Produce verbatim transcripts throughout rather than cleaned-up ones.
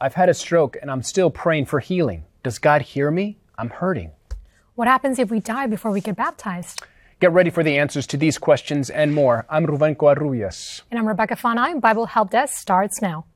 I've had a stroke and I'm still praying for healing. Does God hear me? I'm hurting. What happens if we die before we get baptized? Get ready for the answers to these questions and more. I'm Ruben Covarrubias. And I'm Rebecca Fanai. Bible Help Desk starts now.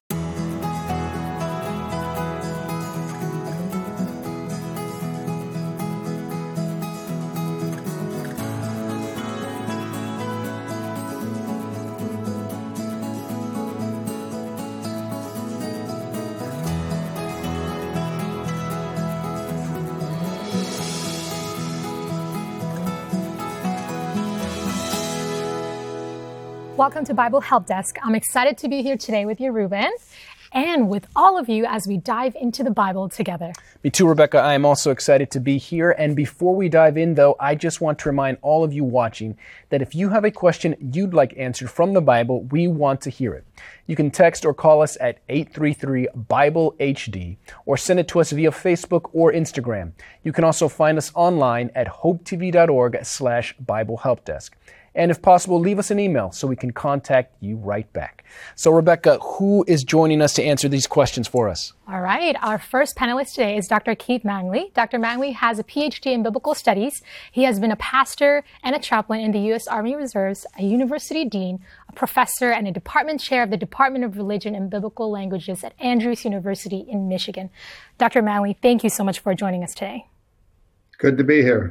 Welcome to Bible Help Desk. I'm excited to be here today with you, Ruben, and with all of you as we dive into the Bible together. Me too, Rebecca. I am also excited to be here. And before we dive in, though, I just want to remind all of you watching that if you have a question you'd like answered from the Bible, we want to hear it. You can text or call us at eight three three Bible H D or send it to us via Facebook or Instagram. You can also find us online at hopetv.org slash Bible Help Desk. And if possible, leave us an email so we can contact you right back. So, Rebecca, who is joining us to answer these questions for us? All right. Our first panelist today is Doctor Keith Mangley. Doctor Mangley has a P H D in Biblical Studies. He has been a pastor and a chaplain in the U S Army Reserves, a university dean, a professor, and a department chair of the Department of Religion and Biblical Languages at Andrews University in Michigan. Doctor Mangley, thank you so much for joining us today. Good to be here.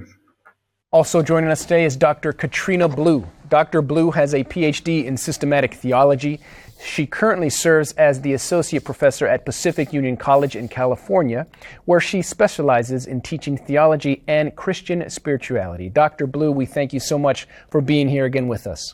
Also joining us today is Doctor Katrina Blue. Doctor Blue has a P H D in systematic theology. She currently serves as the associate professor at Pacific Union College in California, where she specializes in teaching theology and Christian spirituality. Doctor Blue, we thank you so much for being here again with us.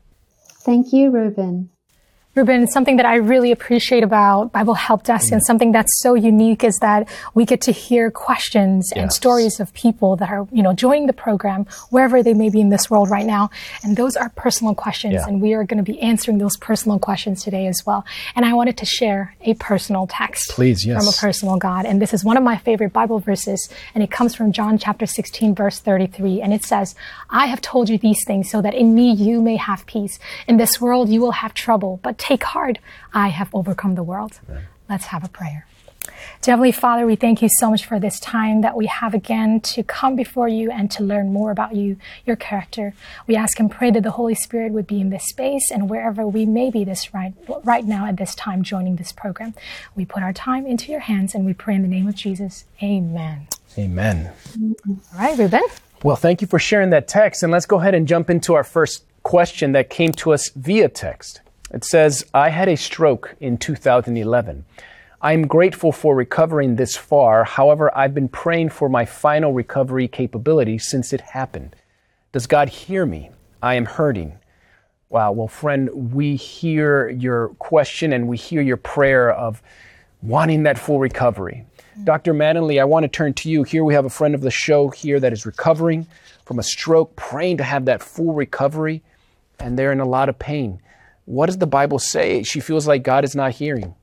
Thank you, Ruben. Ruben, something that I really appreciate about Bible Help Desk mm. and something that's so unique is that we get to hear questions yes. and stories of people that are, you know, joining the program wherever they may be in this world right now. And those are personal questions, yeah. and we are going to be answering those personal questions today as well. And I wanted to share a personal text Please, yes. from a personal God. And this is one of my favorite Bible verses, and it comes from John chapter sixteen, verse thirty-three. And it says, I have told you these things so that in me you may have peace. In this world you will have trouble, but take heart, I have overcome the world. Amen. Let's have a prayer. Dear Heavenly Father, we thank you so much for this time that we have again to come before you and to learn more about you, your character. We ask and pray that the Holy Spirit would be in this space and wherever we may be this right, right now at this time joining this program. We put our time into your hands and we pray in the name of Jesus. Amen. Amen. All right, Ruben. Well, thank you for sharing that text. And let's go ahead and jump into our first question that came to us via text. It says, I had a stroke in two thousand eleven. I'm grateful for recovering this far. However, I've been praying for my final recovery capability since it happened. Does God hear me? I am hurting. Wow. Well, friend, we hear your question and we hear your prayer of wanting that full recovery. Mm-hmm. Doctor Manley, I want to turn to you. Here we have a friend of the show here that is recovering from a stroke, praying to have that full recovery, and they're in a lot of pain. What does the Bible say? She feels like God is not hearing.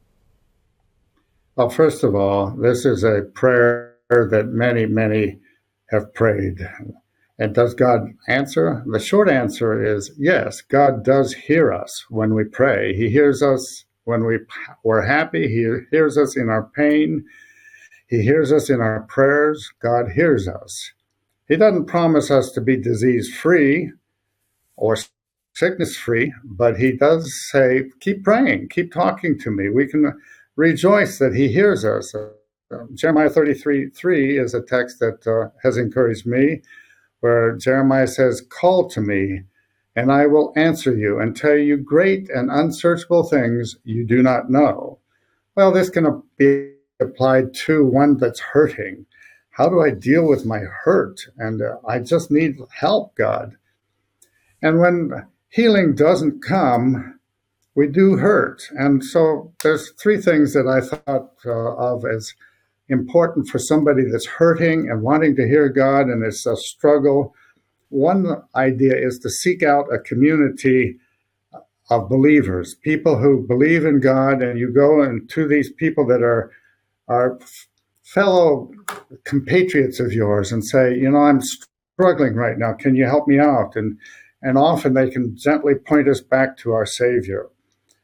Well, first of all, this is a prayer that many, many have prayed. And does God answer? The short answer is yes, God does hear us when we pray. He hears us when we, we're happy. He hears us in our pain. He hears us in our prayers. God hears us. He doesn't promise us to be disease-free or sickness-free, but he does say, keep praying, keep talking to me. We can rejoice that he hears us. Uh, Jeremiah thirty-three three is a text that uh, has encouraged me, where Jeremiah says, call to me, and I will answer you and tell you great and unsearchable things you do not know. Well, this can be applied to one that's hurting. How do I deal with my hurt? And uh, I just need help, God. And when healing doesn't come, we do hurt. And so there's three things that I thought uh, of as important for somebody that's hurting and wanting to hear God, and it's a struggle. One idea is to seek out a community of believers, people who believe in God, and you go into these people that are, are fellow compatriots of yours and say, you know, I'm struggling right now. Can you help me out? And And often they can gently point us back to our Savior.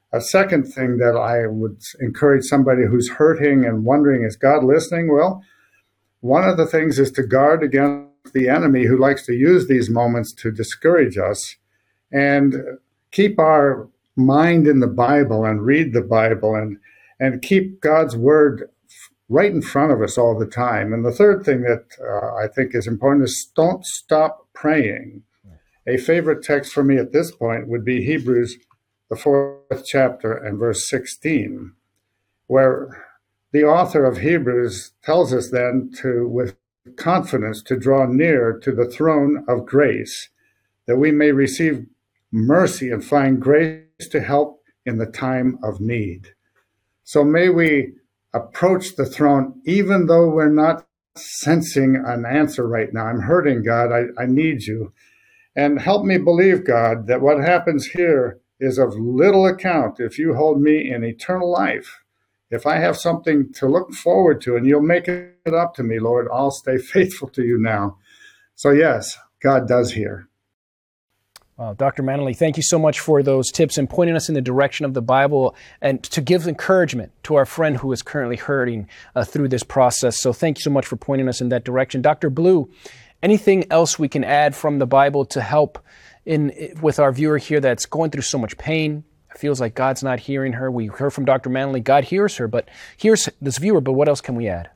A second thing that I would encourage somebody who's hurting and wondering, is God listening? Well, one of the things is to guard against the enemy who likes to use these moments to discourage us, and keep our mind in the Bible and read the Bible, and, and keep God's word right in front of us all the time. And the third thing that uh, I think is important is don't stop praying. A favorite text for me at this point would be Hebrews, the fourth chapter and verse sixteen, where the author of Hebrews tells us then to, with confidence, to draw near to the throne of grace, that we may receive mercy and find grace to help in the time of need. So may we approach the throne even though we're not sensing an answer right now. I'm hurting, God. I, I need you. And help me believe, God, that what happens here is of little account if you hold me in eternal life. If I have something to look forward to and you'll make it up to me, Lord, I'll stay faithful to you now. So yes, God does hear. Well, Doctor Manley, thank you so much for those tips and pointing us in the direction of the Bible and to give encouragement to our friend who is currently hurting uh, through this process. So thank you so much for pointing us in that direction. Doctor Blue, anything else we can add from the Bible to help in with our viewer here that's going through so much pain? It feels like God's not hearing her. We heard from Doctor Manley, God hears her, but hears this viewer, but what else can we add?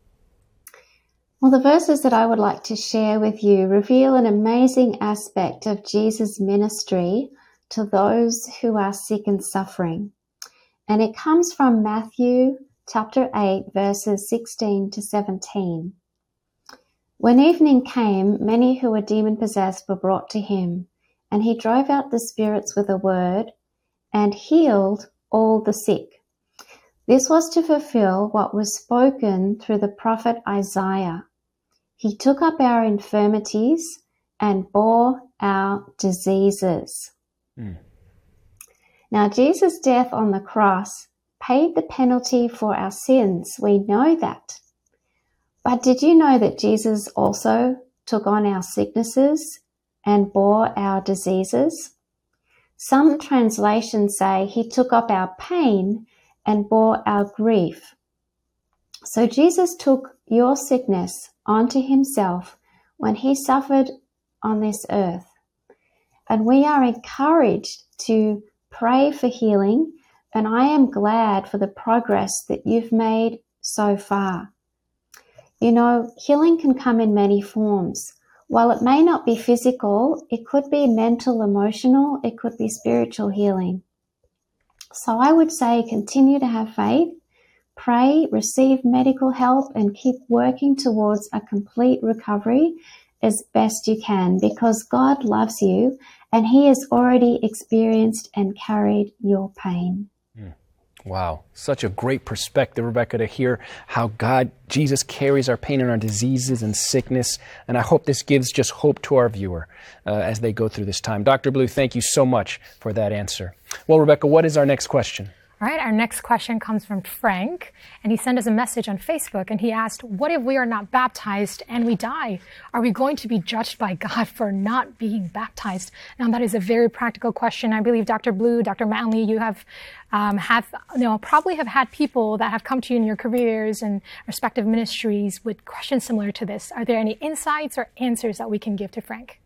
Well, the verses that I would like to share with you reveal an amazing aspect of Jesus' ministry to those who are sick and suffering. And it comes from Matthew chapter eight, verses sixteen to seventeen. When evening came, many who were demon-possessed were brought to him, and he drove out the spirits with a word and healed all the sick. This was to fulfill what was spoken through the prophet Isaiah. He took up our infirmities and bore our diseases. Mm. Now, Jesus' death on the cross paid the penalty for our sins. We know that. But did you know that Jesus also took on our sicknesses and bore our diseases? Some translations say he took up our pain and bore our grief. So Jesus took your sickness onto himself when he suffered on this earth. And we are encouraged to pray for healing, and I am glad for the progress that you've made so far. You know, healing can come in many forms. While it may not be physical, it could be mental, emotional, it could be spiritual healing. So I would say continue to have faith, pray, receive medical help, and keep working towards a complete recovery as best you can, because God loves you and he has already experienced and carried your pain. Mm. Wow. Such a great perspective, Rebecca, to hear how God, Jesus carries our pain and our diseases and sickness. And I hope this gives just hope to our viewer uh, as they go through this time. Doctor Blue, thank you so much for that answer. Well, Rebecca, what is our next question? All right, our next question comes from Frank, and he sent us a message on Facebook, and he asked, what if we are not baptized and we die? Are we going to be judged by God for not being baptized? Now, that is a very practical question. I believe Doctor Blue, Doctor Manley, you have um, have, you know, probably have had people that have come to you in your careers and respective ministries with questions similar to this. Are there any insights or answers that we can give to Frank?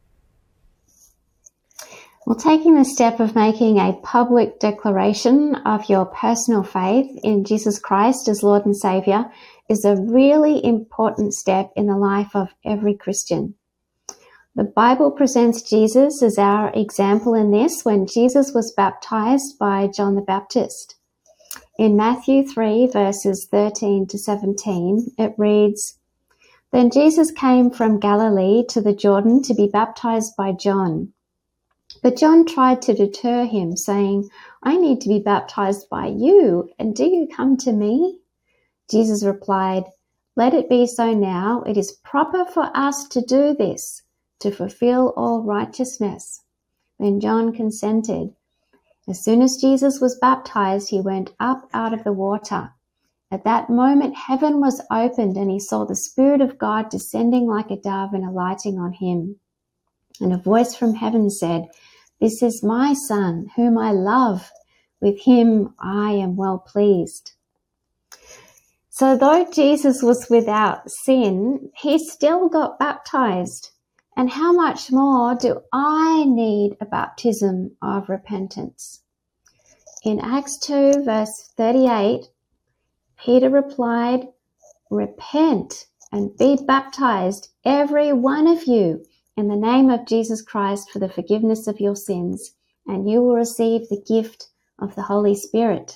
Well, taking the step of making a public declaration of your personal faith in Jesus Christ as Lord and Savior is a really important step in the life of every Christian. The Bible presents Jesus as our example in this when Jesus was baptized by John the Baptist. In Matthew three, verses thirteen to seventeen, it reads, "Then Jesus came from Galilee to the Jordan to be baptized by John. But John tried to deter him, saying, 'I need to be baptized by you, and do you come to me?' Jesus replied, 'Let it be so now. It is proper for us to do this, to fulfill all righteousness.' Then John consented. As soon as Jesus was baptized, he went up out of the water. At that moment, heaven was opened, and he saw the Spirit of God descending like a dove and alighting on him. And a voice from heaven said, 'This is my Son, whom I love. With him I am well pleased. So though Jesus was without sin, he still got baptized. And how much more do I need a baptism of repentance? In Acts two, verse thirty-eight, Peter replied, "Repent and be baptized, every one of you, in the name of Jesus Christ for the forgiveness of your sins, and you will receive the gift of the Holy Spirit."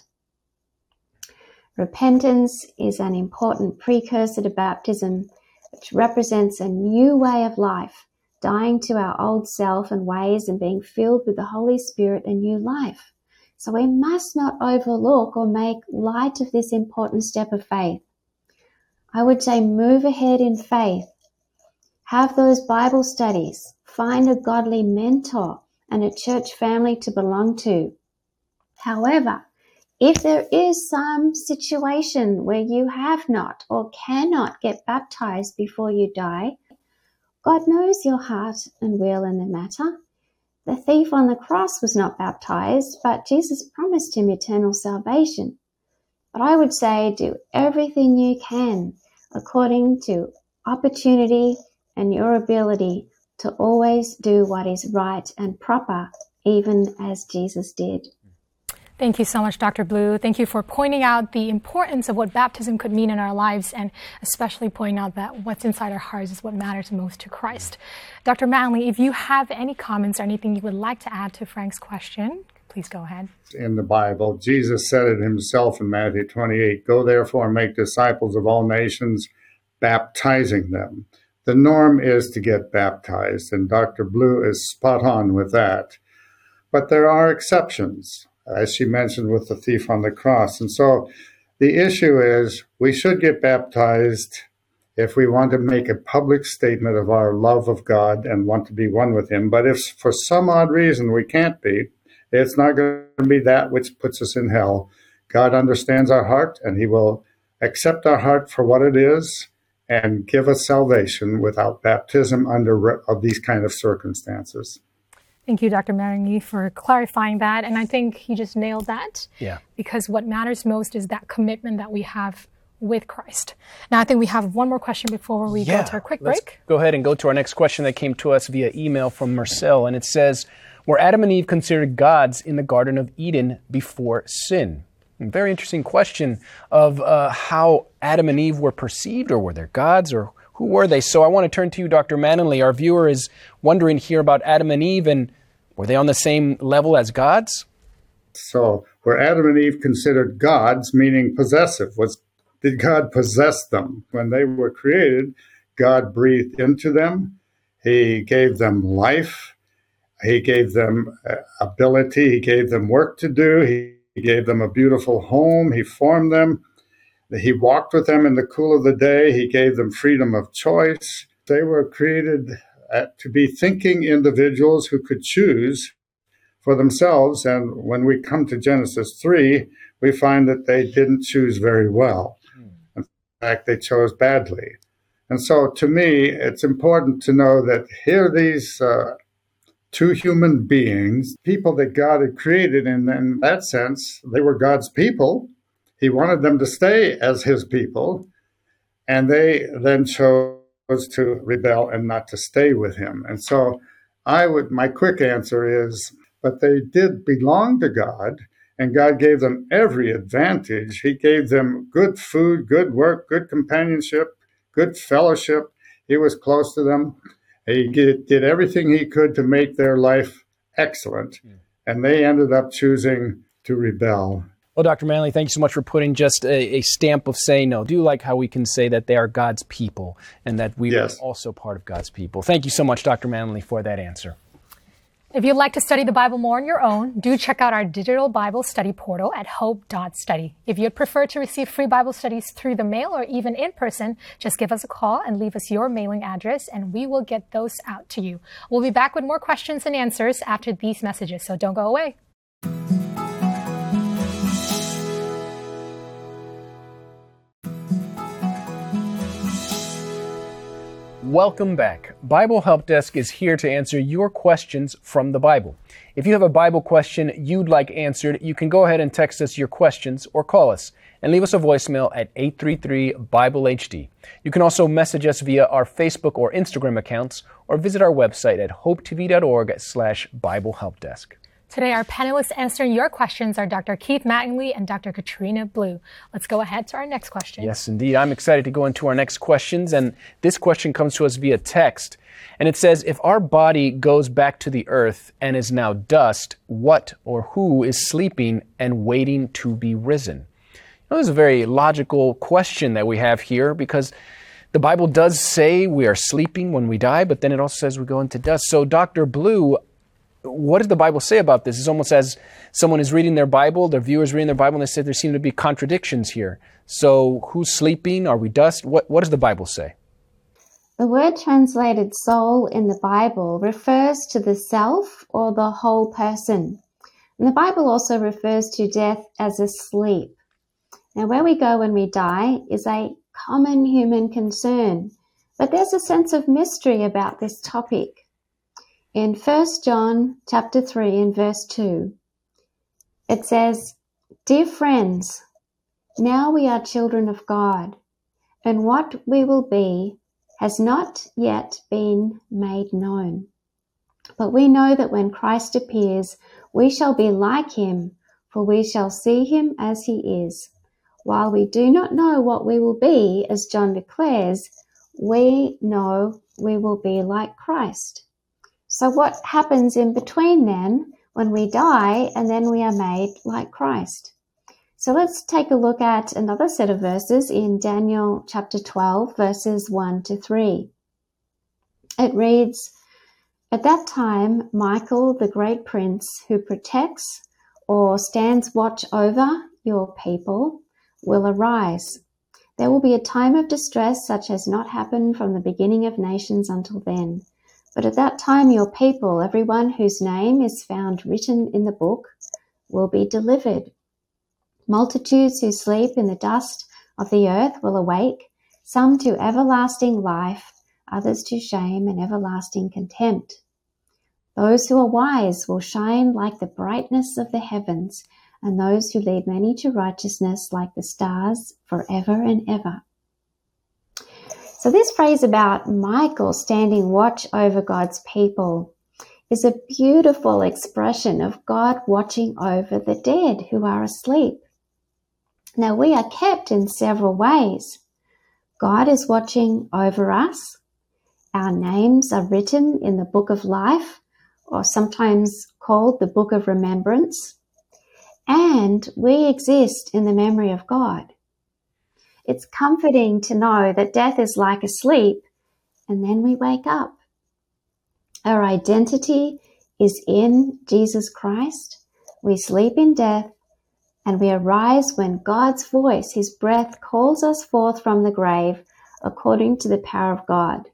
Repentance is an important precursor to baptism, which represents a new way of life, dying to our old self and ways and being filled with the Holy Spirit and new life. So we must not overlook or make light of this important step of faith. I would say move ahead in faith. Have those Bible studies. Find a godly mentor and a church family to belong to. However, if there is some situation where you have not or cannot get baptized before you die, God knows your heart and will in the matter. The thief on the cross was not baptized, but Jesus promised him eternal salvation. But I would say do everything you can according to opportunity and your ability to always do what is right and proper, even as Jesus did. Thank you so much, Doctor Blue. Thank you for pointing out the importance of what baptism could mean in our lives, and especially pointing out that what's inside our hearts is what matters most to Christ. Doctor Manley, if you have any comments or anything you would like to add to Frank's question, please go ahead. In the Bible, Jesus said it himself in Matthew twenty-eight, "Go therefore and make disciples of all nations, baptizing them." The norm is to get baptized, and Doctor Blue is spot on with that. But there are exceptions, as she mentioned with the thief on the cross. And so the issue is we should get baptized if we want to make a public statement of our love of God and want to be one with him. But if for some odd reason we can't be, it's not going to be that which puts us in hell. God understands our heart, and he will accept our heart for what it is and give us salvation without baptism under of these kind of circumstances. Thank you, Doctor Manley, for clarifying that. And I think he just nailed that. Yeah. Because what matters most is that commitment that we have with Christ. Now, I think we have one more question before we yeah. go to a quick Let's break. Go ahead and go to our next question that came to us via email from Marcel. And it says, were Adam and Eve considered gods in the Garden of Eden before sin? A very interesting question of uh, how Adam and Eve were perceived, or were they gods, or who were they? So I want to turn to you, Doctor Manley. Our viewer is wondering here about Adam and Eve, and were they on the same level as gods? So were Adam and Eve considered gods, meaning possessive? Was did God possess them? When they were created, God breathed into them. He gave them life. He gave them ability. He gave them work to do. He, he gave them a beautiful home. He formed them. He walked with them in the cool of the day. He gave them freedom of choice. They were created uh, to be thinking individuals who could choose for themselves. And when we come to Genesis three, we find that they didn't choose very well. In fact, they chose badly. And so to me, it's important to know that here these uh, two human beings, people that God had created, and in that sense, they were God's people. He wanted them to stay as his people, and they then chose to rebel and not to stay with him. And so I would, my quick answer is, but they did belong to God, and God gave them every advantage. He gave them good food, good work, good companionship, good fellowship. He was close to them. He did everything he could to make their life excellent, and they ended up choosing to rebel. Well, Doctor Manley, thank you so much for putting just a, a stamp of saying no. I do like how we can say that they are God's people and that we yes. are also part of God's people. Thank you so much, Doctor Manley, for that answer. If you'd like to study the Bible more on your own, do check out our digital Bible study portal at hope dot study. If you'd prefer to receive free Bible studies through the mail or even in person, just give us a call and leave us your mailing address, and we will get those out to you. We'll be back with more questions and answers after these messages, so don't go away. Welcome back. Bible Help Desk is here to answer your questions from the Bible. If you have a Bible question you'd like answered, you can go ahead and text us your questions or call us and leave us a voicemail at eight three three, Bible H D. You can also message us via our Facebook or Instagram accounts or visit our website at hopetv.org slash Bible Help Desk. Today, our panelists answering your questions are Doctor Keith Mattingly and Doctor Katrina Blue. Let's go ahead to our next question. Yes, indeed. I'm excited to go into our next questions, and this question comes to us via text. And it says, if our body goes back to the earth and is now dust, what or who is sleeping and waiting to be risen? You know, this is a very logical question that we have here, because the Bible does say we are sleeping when we die, but then it also says we go into dust. So, Doctor Blue, what does the Bible say about this? It's almost as someone is reading their Bible, their viewers reading their Bible, and they say there seem to be contradictions here. So who's sleeping? Are we dust? What, what does the Bible say? The word translated soul in the Bible refers to the self or the whole person. And the Bible also refers to death as a sleep. Now, where we go when we die is a common human concern, but there's a sense of mystery about this topic. In First John chapter three and verse two, it says, "Dear friends, now we are children of God, and what we will be has not yet been made known. But we know that when Christ appears, we shall be like him, for we shall see him as he is. While we do not know what we will be, as John declares, we know we will be like Christ." So what happens in between then, when we die and then we are made like Christ? So let's take a look at another set of verses in Daniel chapter twelve, verses one to three. It reads, "At that time, Michael, the great prince who protects or stands watch over your people, will arise. There will be a time of distress such as not happened from the beginning of nations until then. But at that time your people, everyone whose name is found written in the book, will be delivered. Multitudes who sleep in the dust of the earth will awake, some to everlasting life, others to shame and everlasting contempt. Those who are wise will shine like the brightness of the heavens, and those who lead many to righteousness like the stars forever and ever." So this phrase about Michael standing watch over God's people is a beautiful expression of God watching over the dead who are asleep. Now, we are kept in several ways. God is watching over us. Our names are written in the book of life, or sometimes called the book of remembrance. And we exist in the memory of God. It's comforting to know that death is like a sleep, and then we wake up. Our identity is in Jesus Christ. We sleep in death, and we arise when God's voice, his breath, calls us forth from the grave according to the power of God.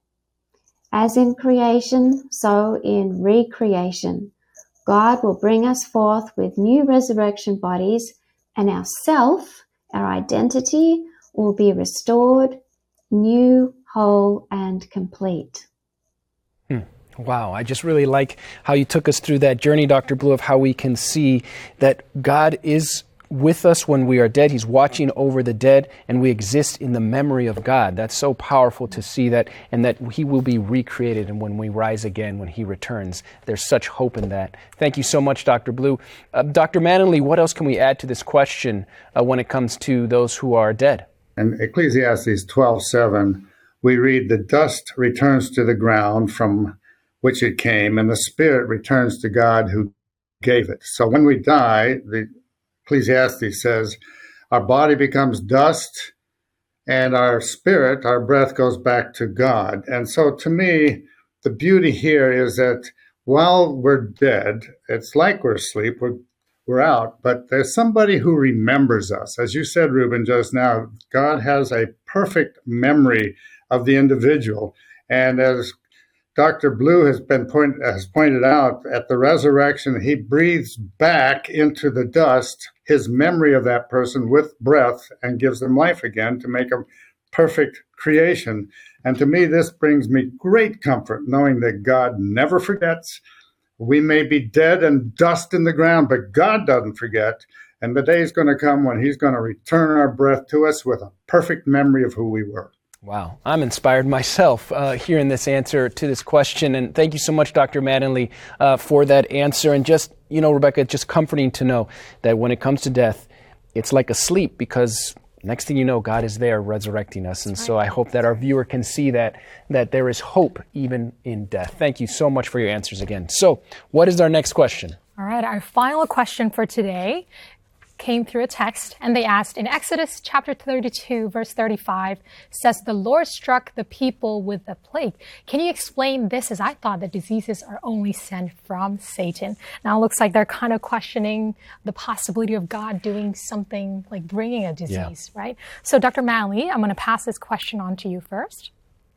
As in creation, so in recreation, God will bring us forth with new resurrection bodies, and our self, our identity, will be restored, new, whole, and complete. Hmm. Wow, I just really like how you took us through that journey, Doctor Blue, of how we can see that God is with us when we are dead. He's watching over the dead, and we exist in the memory of God. That's so powerful to see that, and that he will be recreated, and when we rise again, when he returns. There's such hope in that. Thank you so much, Doctor Blue. Uh, Doctor Mattingly, what else can we add to this question uh, when it comes to those who are dead? In Ecclesiastes twelve seven, we read, "The dust returns to the ground from which it came, and the spirit returns to God who gave it." So when we die, the Ecclesiastes says, our body becomes dust, and our spirit, our breath, goes back to God. And so to me, the beauty here is that while we're dead, it's like we're asleep, we're We're out, but there's somebody who remembers us. As you said, Ruben, just now, God has a perfect memory of the individual. And as Doctor Blue has been point, has pointed out, at the resurrection, he breathes back into the dust his memory of that person with breath and gives them life again to make a perfect creation. And to me, this brings me great comfort, knowing that God never forgets. We may be dead and dust in the ground, but God doesn't forget. And the day is going to come when he's going to return our breath to us with a perfect memory of who we were. Wow. I'm inspired myself uh, hearing this answer to this question. And thank you so much, Doctor Mattingly, uh, for that answer. And just, you know, Rebecca, just comforting to know that when it comes to death, it's like a sleep, because next thing you know, God is there resurrecting us. And so I hope that our viewer can see that, that there is hope even in death. Thank you so much for your answers again. So what is our next question? All right, our final question for today came through a text, and they asked, in Exodus chapter thirty-two, verse thirty-five, says, the Lord struck the people with a plague. Can you explain this, as I thought that diseases are only sent from Satan? Now it looks like they're kind of questioning the possibility of God doing something like bringing a disease, yeah. right? So Doctor Mattingly, I'm going to pass this question on to you first.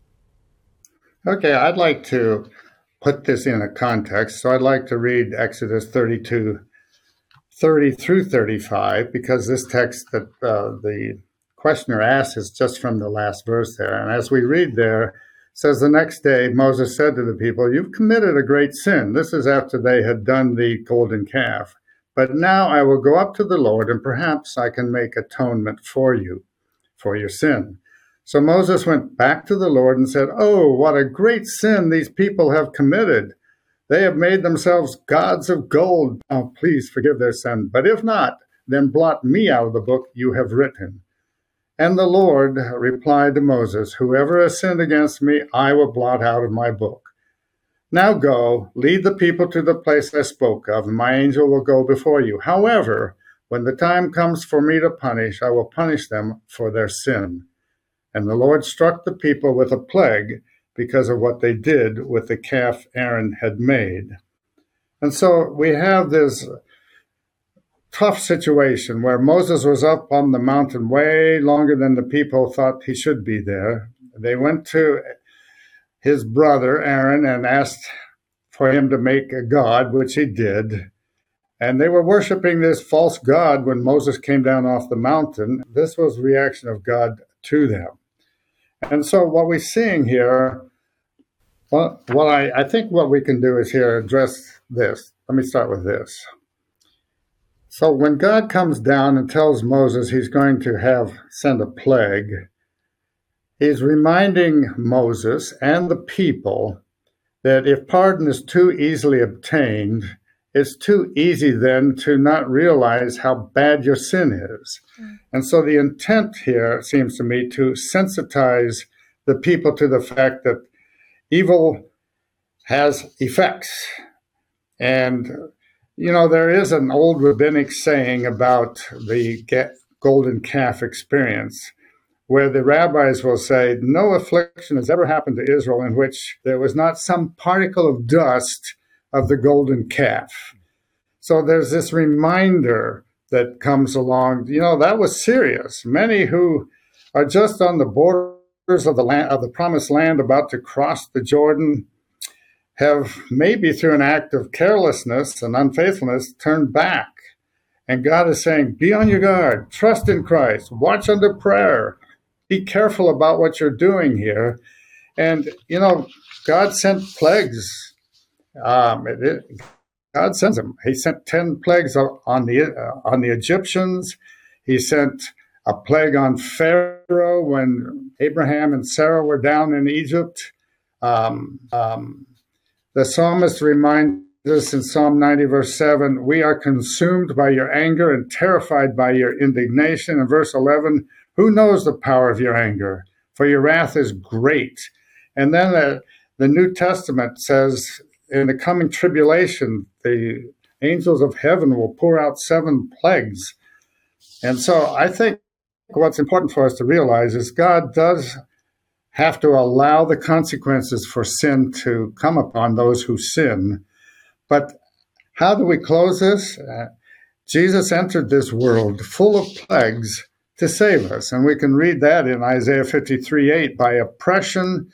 Okay, I'd like to put this in a context. So I'd like to read Exodus thirty-two, thirty through thirty-five, because this text that uh, the questioner asked is just from the last verse there. And as we read there, it says, the next day Moses said to the people, you've committed a great sin. This is after they had done the golden calf. But now I will go up to the Lord, and perhaps I can make atonement for you, for your sin. So Moses went back to the Lord and said, oh, what a great sin these people have committed. They have made themselves gods of gold. Oh, please forgive their sin. But if not, then blot me out of the book you have written. And the Lord replied to Moses, whoever has sinned against me, I will blot out of my book. Now go, lead the people to the place I spoke of, and my angel will go before you. However, when the time comes for me to punish, I will punish them for their sin. And the Lord struck the people with a plague, because of what they did with the calf Aaron had made. And so we have this tough situation where Moses was up on the mountain way longer than the people thought he should be there. They went to his brother Aaron and asked for him to make a god, which he did. And they were worshiping this false god when Moses came down off the mountain. This was the reaction of God to them. And so what we're seeing here, well, what I, I think what we can do is here address this. Let me start with this. So when God comes down and tells Moses he's going to have send a plague, he's reminding Moses and the people that if pardon is too easily obtained, it's too easy then to not realize how bad your sin is. Mm. And so the intent here seems to me to sensitize the people to the fact that evil has effects. And, you know, there is an old rabbinic saying about the golden calf experience, where the rabbis will say, no affliction has ever happened to Israel in which there was not some particle of dust of the golden calf. So there's this reminder that comes along. You know, that was serious. Many who are just on the borders of the land, of the promised land, about to cross the Jordan, have maybe through an act of carelessness and unfaithfulness turned back. And God is saying, be on your guard, trust in Christ, watch under prayer, be careful about what you're doing here. And, you know, God sent plagues. Um, it, it, God sends them. He sent ten plagues on the uh, on the Egyptians. He sent a plague on Pharaoh when Abraham and Sarah were down in Egypt. Um, um, the psalmist reminds us in Psalm ninety, verse seven, we are consumed by your anger and terrified by your indignation. In verse eleven, who knows the power of your anger? For your wrath is great. And then uh, the New Testament says, in the coming tribulation, the angels of heaven will pour out seven plagues. And so I think what's important for us to realize is God does have to allow the consequences for sin to come upon those who sin. But how do we close this? Uh, Jesus entered this world full of plagues to save us. And we can read that in Isaiah fifty-three eight, by oppression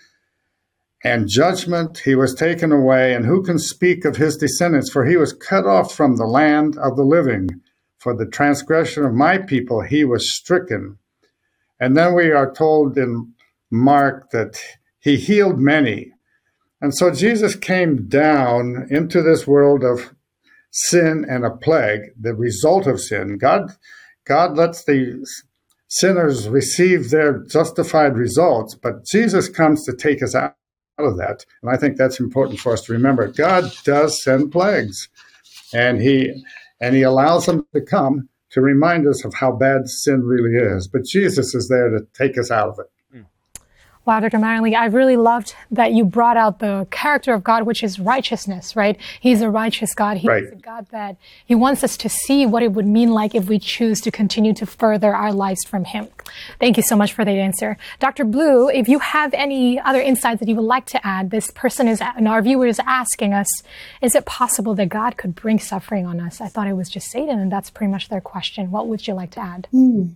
and judgment he was taken away, and who can speak of his descendants? For he was cut off from the land of the living. For the transgression of my people he was stricken. And then we are told in Mark that he healed many. And so Jesus came down into this world of sin and a plague, the result of sin. God, God lets the sinners receive their justified results, but Jesus comes to take us out of that. And I think that's important for us to remember. God does send plagues, and he and he allows them to come to remind us of how bad sin really is. But Jesus is there to take us out of it. Wow, Doctor Mattingly, I really loved that you brought out the character of God, which is righteousness, right? He's a righteous God. He's right. a God that he wants us to see what it would mean like if we choose to continue to further our lives from him. Thank you so much for that answer. Doctor Blue, if you have any other insights that you would like to add, this person is, and our viewer is asking us, is it possible that God could bring suffering on us? I thought it was just Satan, and that's pretty much their question. What would you like to add? Mm.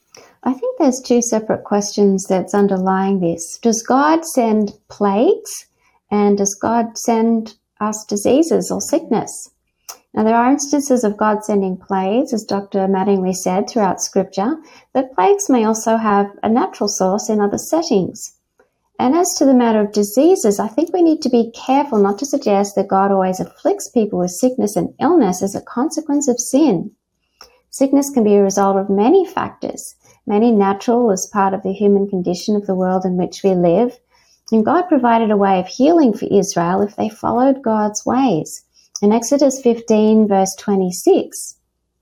I think there's two separate questions that's underlying this. Does God send plagues, and does God send us diseases or sickness? Now, there are instances of God sending plagues, as Doctor Mattingly said, throughout Scripture, but plagues may also have a natural source in other settings. And as to the matter of diseases, I think we need to be careful not to suggest that God always afflicts people with sickness and illness as a consequence of sin. Sickness can be a result of many factors, many natural as part of the human condition of the world in which we live. And God provided a way of healing for Israel if they followed God's ways. In Exodus fifteen, verse twenty-six,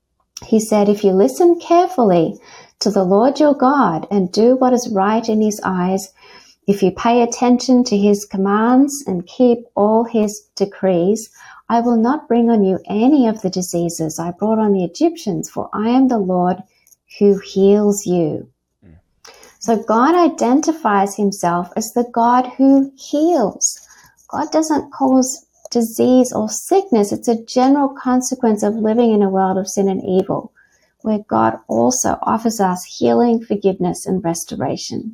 he said, "If you listen carefully to the Lord your God and do what is right in his eyes, if you pay attention to his commands and keep all his decrees, I will not bring on you any of the diseases I brought on the Egyptians, for I am the Lord who heals you." Mm. So God identifies himself as the God who heals. God doesn't cause disease or sickness. It's a general consequence of living in a world of sin and evil, where God also offers us healing, forgiveness, and restoration.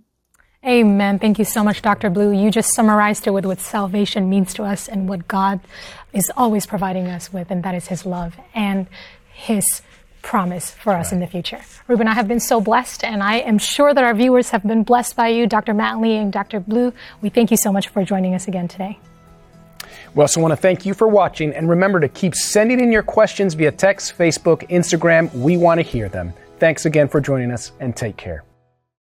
Amen. Thank you so much, Doctor Blue. You just summarized it with what salvation means to us and what God is always providing us with, and that is his love and his promise for us in the future. Ruben, I have been so blessed, and I am sure that our viewers have been blessed by you, Doctor Mattingly and Doctor Blue. We thank you so much for joining us again today. We also want to thank you for watching, and remember to keep sending in your questions via text, Facebook, Instagram. We want to hear them. Thanks again for joining us, and take care.